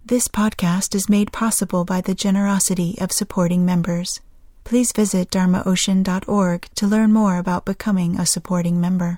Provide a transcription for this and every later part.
This podcast is made possible by the generosity of supporting members. Please visit dharmaocean.org to learn more about becoming a supporting member.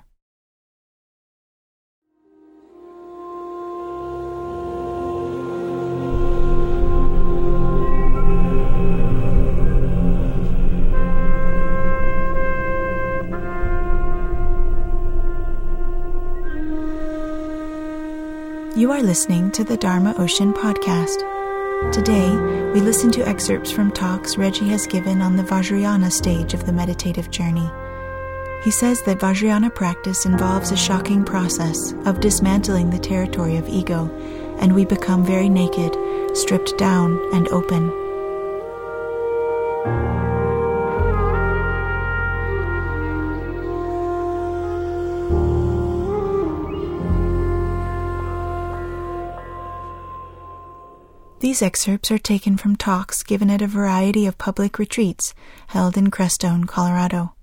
You are listening to the Dharma Ocean podcast. Today, we listen to excerpts from talks Reggie has given on the Vajrayana stage of the meditative journey. He says that Vajrayana practice involves a shocking process of dismantling the territory of ego, and we become very naked, stripped down, and open. These excerpts are taken from talks given at a variety of public retreats held in Crestone, Colorado.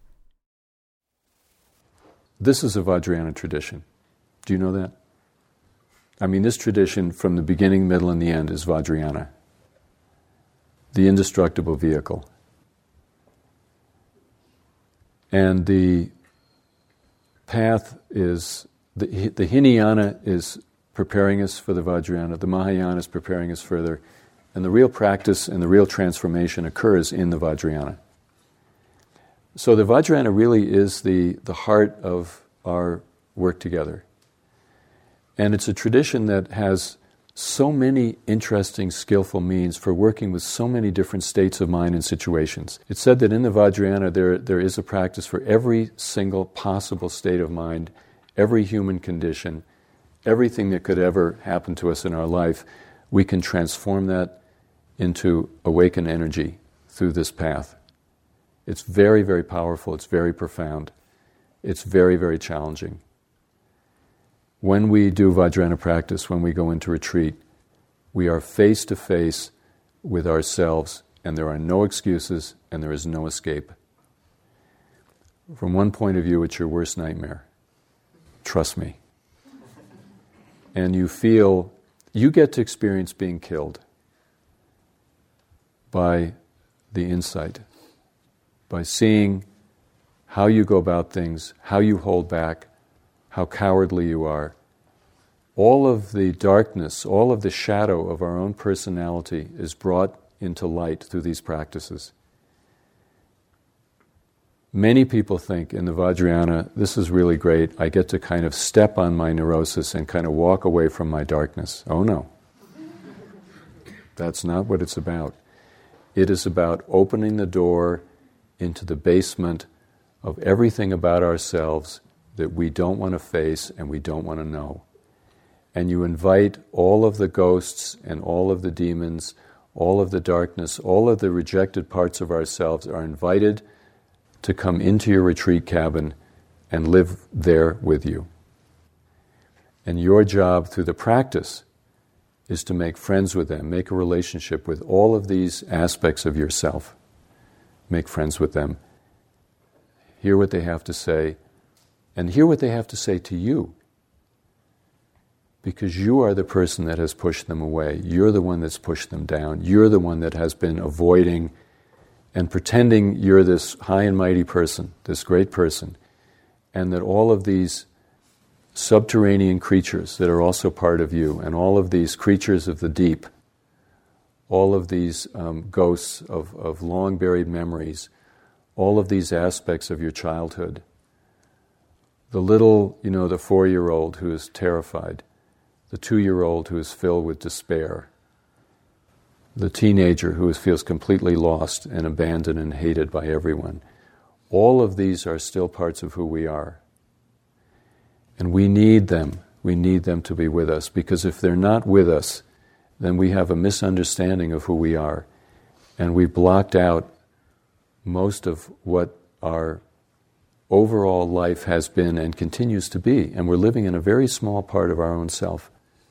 This is a Vajrayana tradition. Do you know that? I mean, this tradition from the beginning, middle, and the end is Vajrayana, the indestructible vehicle. And the path is, the Hinayana is preparing us for the Vajrayana, the Mahayana is preparing us further, and the real practice and the real transformation occurs in the Vajrayana. So the Vajrayana really is the heart of our work together. And it's a tradition that has so many interesting, skillful means for working with so many different states of mind and situations. It's said that in the Vajrayana there is a practice for every single possible state of mind, every human condition, everything that could ever happen to us in our life. We can transform that into awakened energy through this path. It's very, very powerful. It's very profound. It's very, very challenging. When we do Vajrayana practice, when we go into retreat, we are face to face with ourselves, and there are no excuses, and there is no escape. From one point of view, it's your worst nightmare. Trust me. And you get to experience being killed by the insight, by seeing how you go about things, how you hold back, how cowardly you are. All of the darkness, all of the shadow of our own personality is brought into light through these practices. Many people think in the Vajrayana, this is really great, I get to kind of step on my neurosis and kind of walk away from my darkness. Oh no. That's not what it's about. It is about opening the door into the basement of everything about ourselves that we don't want to face and we don't want to know. And you invite all of the ghosts and all of the demons, all of the darkness, all of the rejected parts of ourselves are invited to come into your retreat cabin and live there with you. And your job through the practice is to make friends with them, make a relationship with all of these aspects of yourself. Make friends with them. Hear what they have to say, and hear what they have to say to you. Because you are the person that has pushed them away. You're the one that's pushed them down. You're the one that has been avoiding and pretending you're this high and mighty person, this great person, and that all of these subterranean creatures that are also part of you, and all of these creatures of the deep, all of these ghosts of long-buried memories, all of these aspects of your childhood, the little, the 4-year-old who is terrified, the 2-year-old who is filled with despair, the teenager who feels completely lost and abandoned and hated by everyone. All of these are still parts of who we are. And we need them. We need them to be with us, because if they're not with us, then we have a misunderstanding of who we are. And we've blocked out most of what our overall life has been and continues to be. And we're living in a very small part of our own self.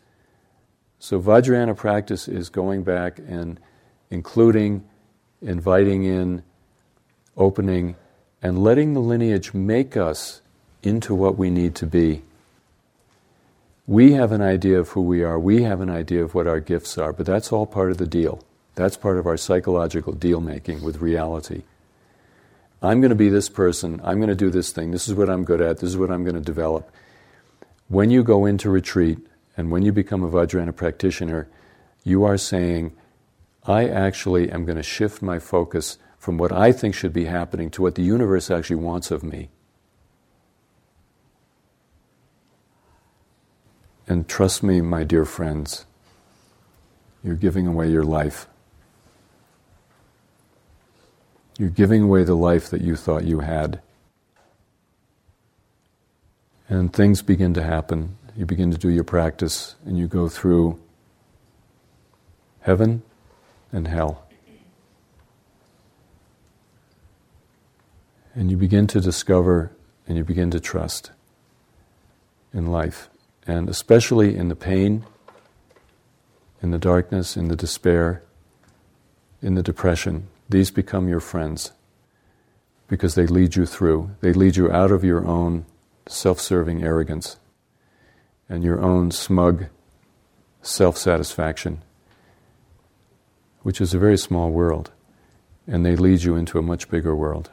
So Vajrayana practice is going back and including, inviting in, opening, and letting the lineage make us into what we need to be. we have an idea of who we are, we have an idea of what our gifts are, but that's all part of the deal. That's part of our psychological deal-making with reality. I'm going to be this person, I'm going to do this thing, this is what I'm good at, this is what I'm going to develop. When you go into retreat, and when you become a Vajrayana practitioner, you are saying, I actually am going to shift my focus from what I think should be happening to what the universe actually wants of me. And trust me, my dear friends, you're giving away your life. You're giving away the life that you thought you had. And things begin to happen. You begin to do your practice, and you go through heaven and hell. And you begin to discover and you begin to trust in life. And especially in the pain, in the darkness, in the despair, in the depression, these become your friends because they lead you through. They lead you out of your own self-serving arrogance and your own smug self-satisfaction, which is a very small world, and they lead you into a much bigger world.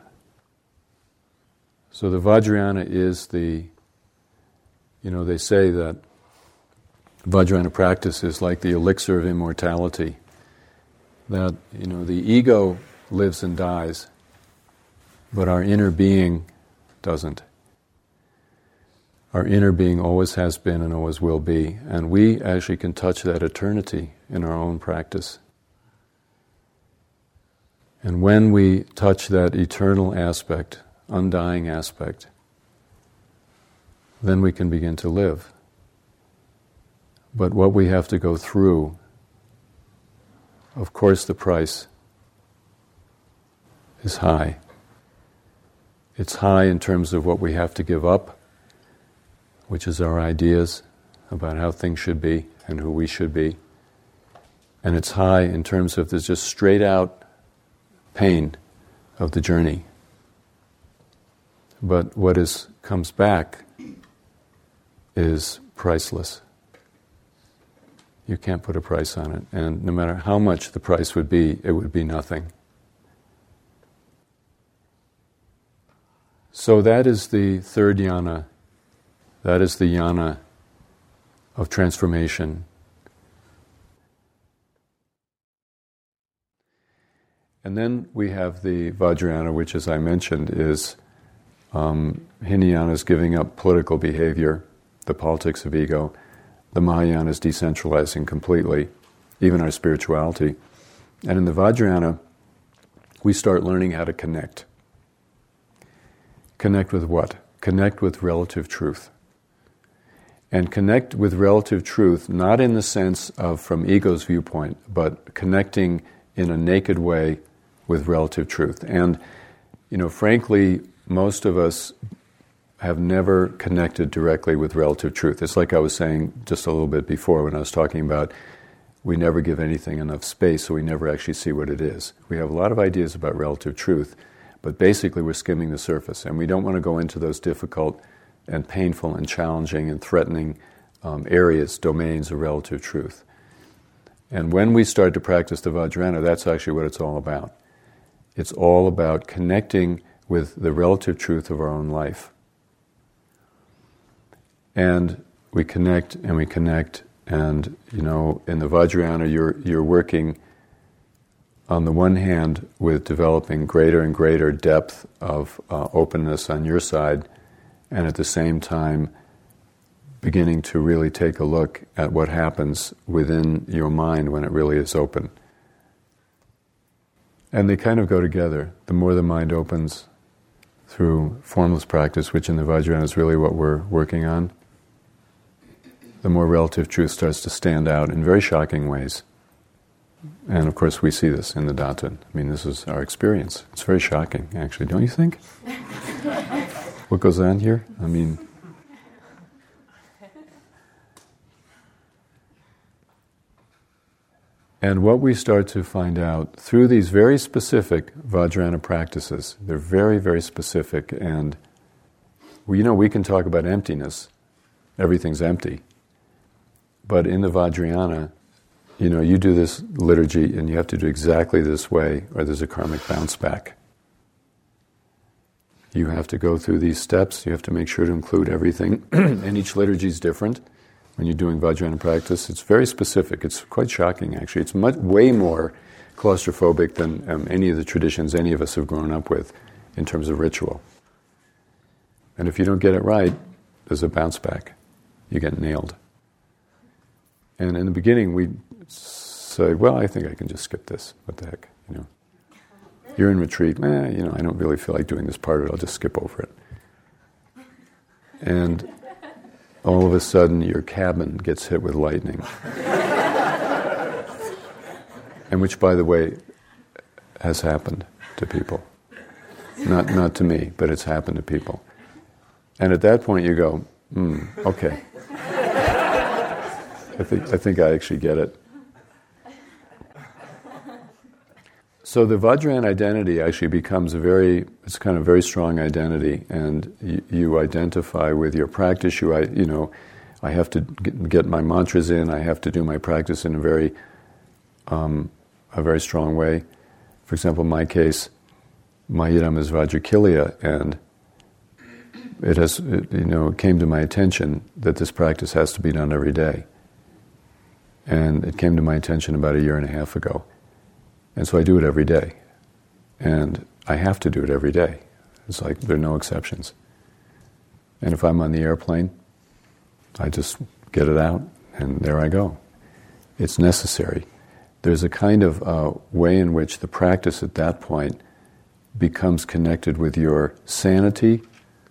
So the Vajrayana is they say that Vajrayana practice is like the elixir of immortality, that, the ego lives and dies, but our inner being doesn't. Our inner being always has been and always will be, and we actually can touch that eternity in our own practice. And when we touch that eternal aspect, undying aspect, then we can begin to live. But what we have to go through, of course the price is high. It's high in terms of what we have to give up, which is our ideas about how things should be and who we should be. And it's high in terms of the just straight out pain of the journey. But what comes back is priceless. You can't put a price on it. And no matter how much the price would be, it would be nothing. So that is the third jhana. That is the jhana of transformation. And then we have the Vajrayana, which, as I mentioned, is Hinayana is giving up political behavior, the politics of ego. The Mahayana is decentralizing completely, even our spirituality. And in the Vajrayana, we start learning how to connect. Connect with what? Connect with relative truth. And connect with relative truth, not in the sense of from ego's viewpoint, but connecting in a naked way with relative truth. And, frankly, most of us have never connected directly with relative truth. It's like I was saying just a little bit before when I was talking about we never give anything enough space, so we never actually see what it is. We have a lot of ideas about relative truth, but basically we're skimming the surface, and we don't want to go into those difficult and painful and challenging and threatening areas, domains of relative truth. And when we start to practice the Vajrayana, that's actually what it's all about. It's all about connecting with the relative truth of our own life. And we connect, and in the Vajrayana you're working on the one hand with developing greater and greater depth of openness on your side, and at the same time beginning to really take a look at what happens within your mind when it really is open. And they kind of go together. The more the mind opens through formless practice, which in the Vajrayana is really what we're working on, the more relative truth starts to stand out in very shocking ways. And of course we see this in the Datta. This is our experience. It's very shocking, actually, don't you think? What goes on here? And what we start to find out through these very specific Vajrayana practices, they're very, very specific, and we can talk about emptiness. Everything's empty. But in the Vajrayana, you do this liturgy and you have to do exactly this way or there's a karmic bounce back. You have to go through these steps, you have to make sure to include everything, and each liturgy is different. When you're doing Vajrayana practice, it's very specific. It's quite shocking, actually. It's way more claustrophobic than any of the traditions any of us have grown up with in terms of ritual. And if you don't get it right, there's a bounce back. You get nailed. And in the beginning, we say, well, I think I can just skip this. What the heck, You're in retreat. I don't really feel like doing this part of it. I'll just skip over it. And all of a sudden, your cabin gets hit with lightning. And which, by the way, has happened to people. Not to me, but it's happened to people. And at that point, you go, okay. I think I actually get it. So the Vajrayana identity actually becomes it's kind of very strong identity, and you identify with your practice. I have to get my mantras in. I have to do my practice in a very strong way. For example, in my case, my yidam is Vajrakilya, and it came to my attention that this practice has to be done every day. And it came to my attention about 1.5 years ago. And so I do it every day. And I have to do it every day. It's like there are no exceptions. And if I'm on the airplane, I just get it out and there I go. It's necessary. There's a kind of way in which the practice at that point becomes connected with your sanity,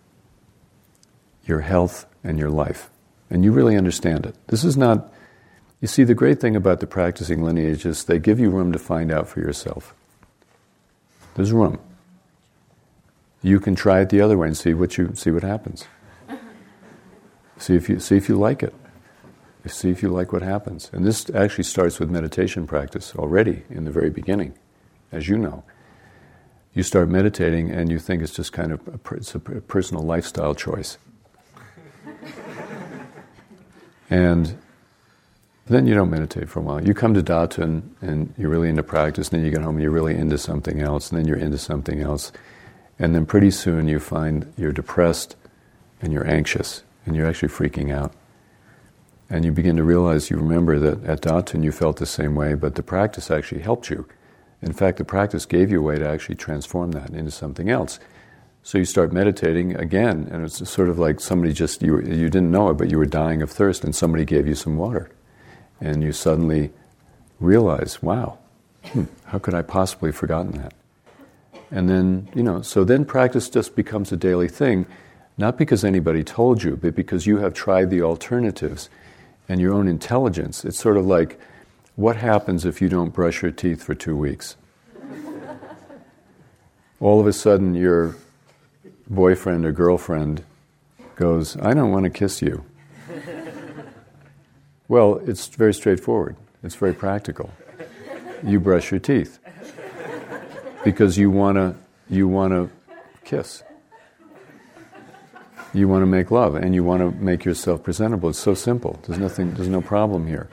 your health, and your life. And you really understand it. This is not... You see, the great thing about the practicing lineage is they give you room to find out for yourself. There's room. You can try it the other way and see what happens. See if you like it. See if you like what happens. And this actually starts with meditation practice already in the very beginning, as you know. You start meditating and you think it's just kind of it's a personal lifestyle choice. And then you don't meditate for a while. You come to Datta and you're really into practice, and then you get home and you're really into something else, and then you're into something else. And then pretty soon you find you're depressed and you're anxious and you're actually freaking out. And you begin to realize, you remember that at Datta you felt the same way, but the practice actually helped you. In fact, the practice gave you a way to actually transform that into something else. So you start meditating again, and it's sort of like somebody you didn't know it, but you were dying of thirst, and somebody gave you some water. And you suddenly realize, wow, how could I possibly have forgotten that? And then, so then practice just becomes a daily thing, not because anybody told you, but because you have tried the alternatives and your own intelligence. It's sort of like, what happens if you don't brush your teeth for 2 weeks? All of a sudden, your boyfriend or girlfriend goes, I don't want to kiss you. Well, it's very straightforward. It's very practical. You brush your teeth because you want to kiss. You want to make love, and you want to make yourself presentable. It's so simple. There's no problem here.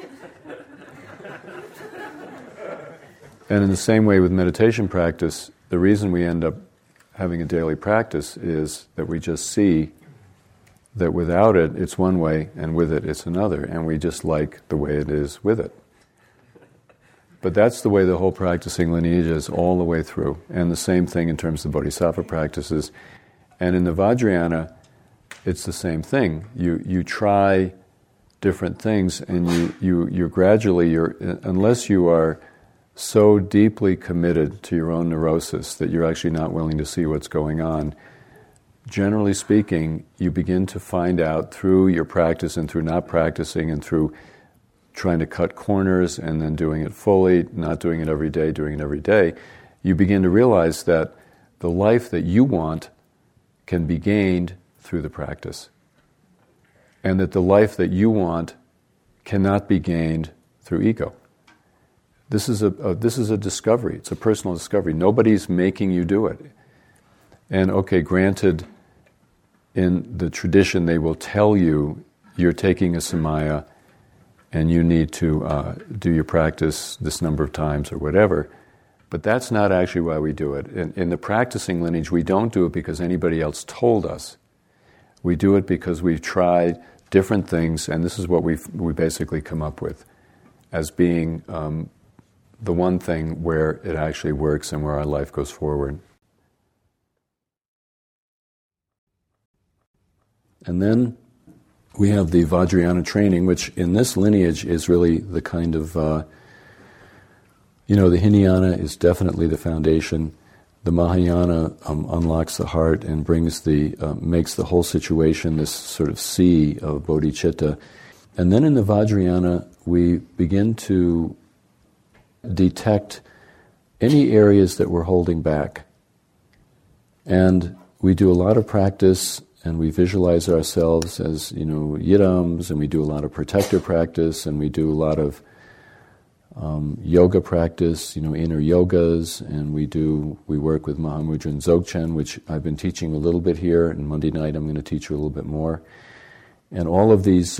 And in the same way with meditation practice, the reason we end up having a daily practice is that we just see that without it, it's one way, and with it, it's another, and we just like the way it is with it. But that's the way the whole practicing lineage is all the way through. And the same thing in terms of bodhisattva practices. And in the Vajrayana, it's the same thing. You try different things, and you're gradually, unless you are so deeply committed to your own neurosis that you're actually not willing to see what's going on, generally speaking, you begin to find out through your practice and through not practicing and through trying to cut corners and then doing it fully, not doing it every day, doing it every day, you begin to realize that the life that you want can be gained through the practice. And that the life that you want cannot be gained through ego. This is a discovery. It's a personal discovery. Nobody's making you do it. And okay, granted, in the tradition they will tell you you're taking a samaya and you need to do your practice this number of times or whatever. But that's not actually why we do it. In the practicing lineage, we don't do it because anybody else told us. We do it because we've tried different things, and this is what we basically come up with as being the one thing where it actually works and where our life goes forward. And then we have the Vajrayana training, which in this lineage is really the kind of, the Hinayana is definitely the foundation. The Mahayana unlocks the heart and brings makes the whole situation this sort of sea of bodhicitta. And then in the Vajrayana, we begin to detect any areas that we're holding back. And we do a lot of practice, and we visualize ourselves as, yidams, and we do a lot of protector practice, and we do a lot of yoga practice, inner yogas, and we work with Mahamudra and Dzogchen, which I've been teaching a little bit here, and Monday night I'm going to teach you a little bit more. And all of these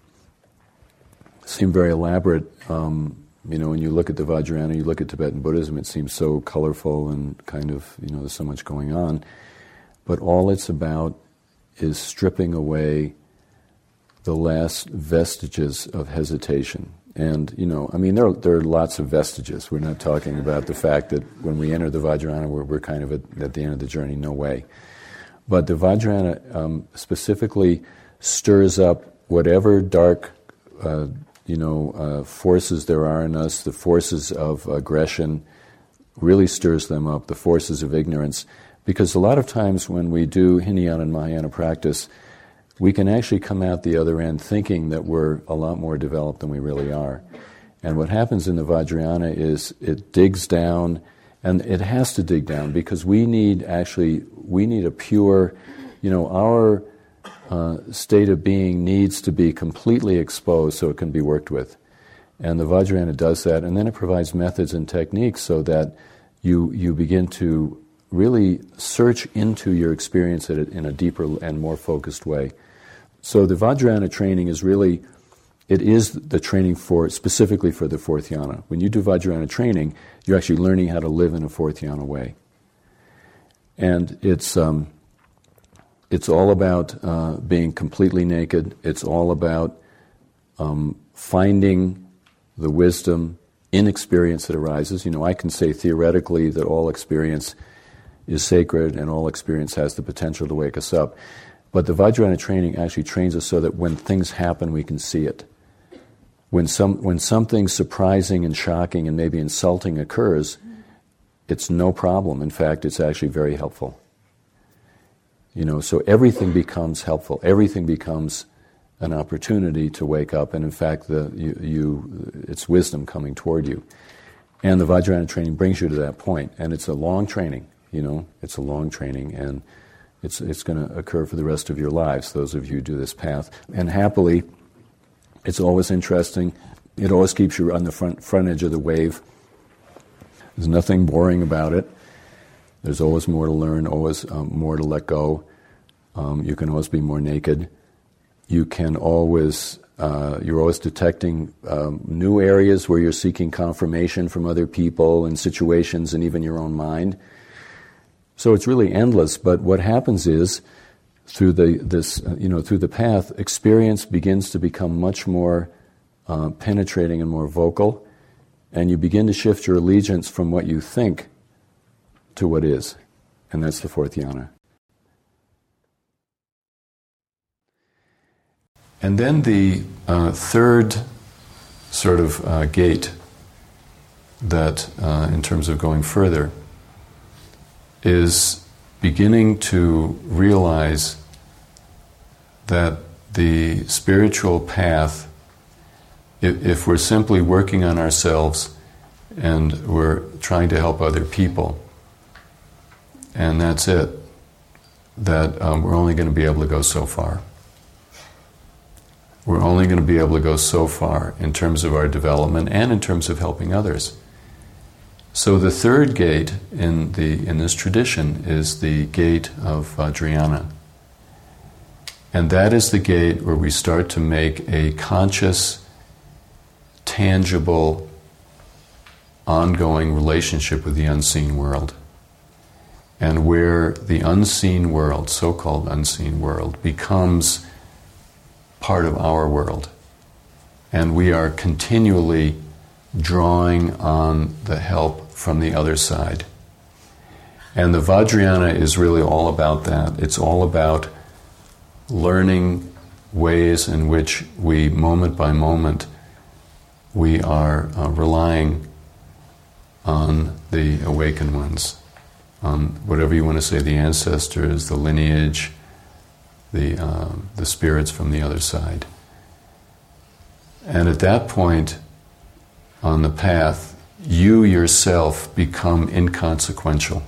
seem very elaborate. When you look at the Vajrayana, you look at Tibetan Buddhism, it seems so colorful and kind of, there's so much going on. But all it's about is stripping away the last vestiges of hesitation. And, there are lots of vestiges. We're not talking about the fact that when we enter the Vajrayana, we're kind of at the end of the journey, no way. But the Vajrayana specifically stirs up whatever dark, forces there are in us, the forces of aggression, really stirs them up, the forces of ignorance. Because a lot of times when we do Hinayana and Mahayana practice, we can actually come out the other end thinking that we're a lot more developed than we really are. And what happens in the Vajrayana is it digs down, and it has to dig down because we need a pure, our state of being needs to be completely exposed so it can be worked with. And the Vajrayana does that, and then it provides methods and techniques so that you begin to really search into your experience in a deeper and more focused way. So the Vajrayana training is really, it is the training specifically for the fourth yana. When you do Vajrayana training, you're actually learning how to live in a fourth yana way. And it's all about being completely naked. It's all about finding the wisdom in experience that arises. I can say theoretically that all experience is sacred and all experience has the potential to wake us up. But the Vajrayana training actually trains us so that when things happen, we can see it. When something surprising and shocking and maybe insulting occurs, it's no problem. In fact, it's actually very helpful. So everything becomes helpful. Everything becomes an opportunity to wake up, and in fact, it's wisdom coming toward you. And the Vajrayana training brings you to that point, and it's a long training. It's a long training, and it's going to occur for the rest of your lives, those of you who do this path. And happily, it's always interesting. It always keeps you on the front edge of the wave. There's nothing boring about it. There's always more to learn, always more to let go. You can always be more naked. You can always, you're always detecting new areas where you're seeking confirmation from other people and situations and even your own mind. So it's really endless, but what happens is, through the path, experience begins to become much more penetrating and more vocal, and you begin to shift your allegiance from what you think to what is, and that's the fourth yana. And then the third sort of gate that, in terms of going further, is beginning to realize that the spiritual path, if we're simply working on ourselves and we're trying to help other people, and that's it, that we're only going to be able to go so far. We're only going to be able to go so far in terms of our development and in terms of helping others. So the third gate in this tradition is the gate of Vajrayana. And that is the gate where we start to make a conscious tangible, ongoing relationship with the unseen world. And where the unseen world, so-called unseen world, becomes part of our world. And we are continually drawing on the help from the other side. And the Vajrayana is really all about that. It's all about learning ways in which we, moment by moment, we are relying on the awakened ones, on whatever you want to say, the ancestors, the lineage, the spirits from the other side. And at that point on the path, you yourself become inconsequential.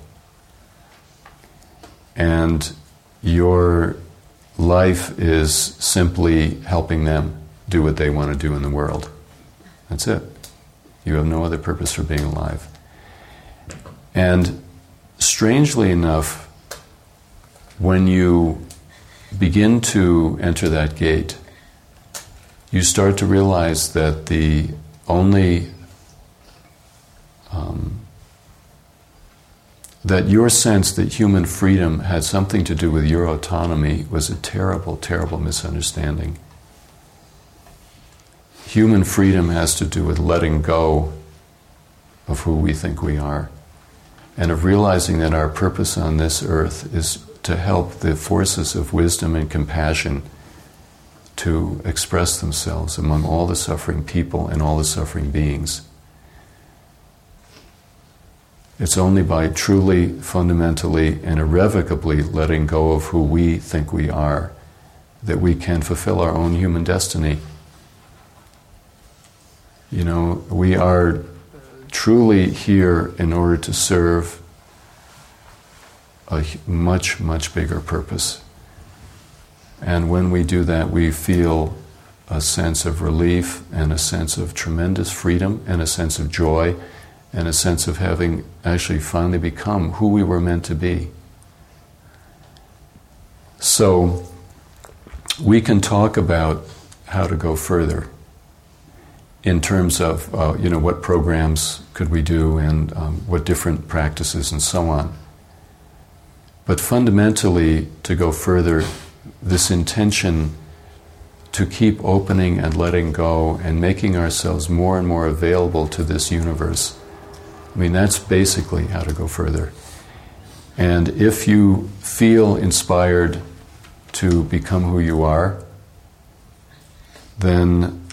And your life is simply helping them do what they want to do in the world. That's it. You have no other purpose for being alive. And strangely enough, when you begin to enter that gate, you start to realize that the only that your sense that human freedom had something to do with your autonomy was a terrible, terrible misunderstanding. Human freedom has to do with letting go of who we think we are, and of realizing that our purpose on this earth is to help the forces of wisdom and compassion to express themselves among all the suffering people and all the suffering beings. It's only by truly, fundamentally, and irrevocably letting go of who we think we are that we can fulfill our own human destiny. You know, we are truly here in order to serve a much, much bigger purpose. And when we do that, we feel a sense of relief and a sense of tremendous freedom and a sense of joy and a sense of having actually finally become who we were meant to be. So we can talk about how to go further in terms of what programs could we do and what different practices and so on. But fundamentally, to go further, this intention to keep opening and letting go and making ourselves more and more available to this universe. I mean, that's basically how to go further. And if you feel inspired to become who you are, then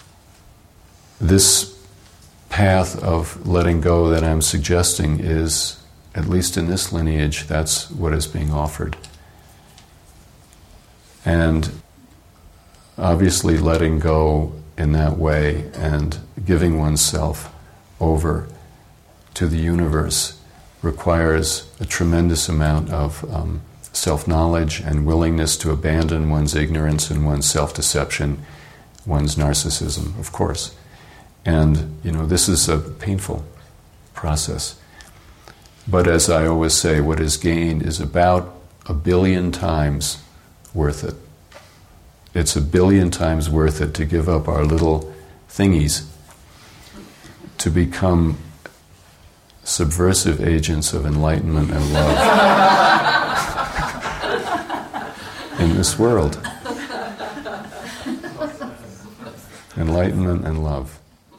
this path of letting go that I'm suggesting is, at least in this lineage, that's what is being offered. And obviously letting go in that way and giving oneself over to the universe requires a tremendous amount of self-knowledge and willingness to abandon one's ignorance and one's self-deception, one's narcissism, of course. And, this is a painful process. But as I always say, what is gained is about 1 billion times worth it. It's 1 billion times worth it to give up our little thingies to become subversive agents of enlightenment and love in this world. Enlightenment and love.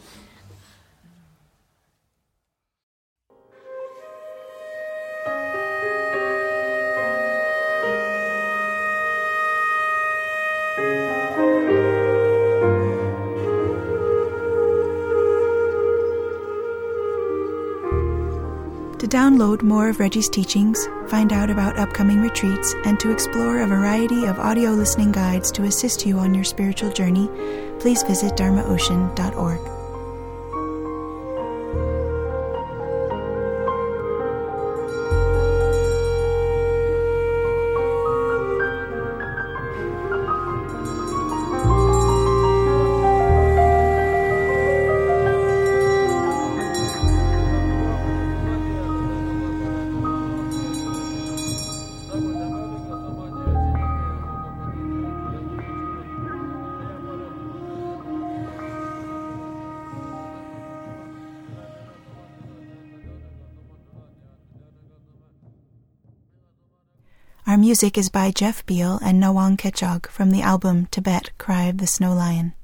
To download more of Reggie's teachings, find out about upcoming retreats, and to explore a variety of audio listening guides to assist you on your spiritual journey, please visit dharmaocean.org. music is by Jeff Beal and Nawang Kechog from the album Tibet, Cry of the Snow Lion.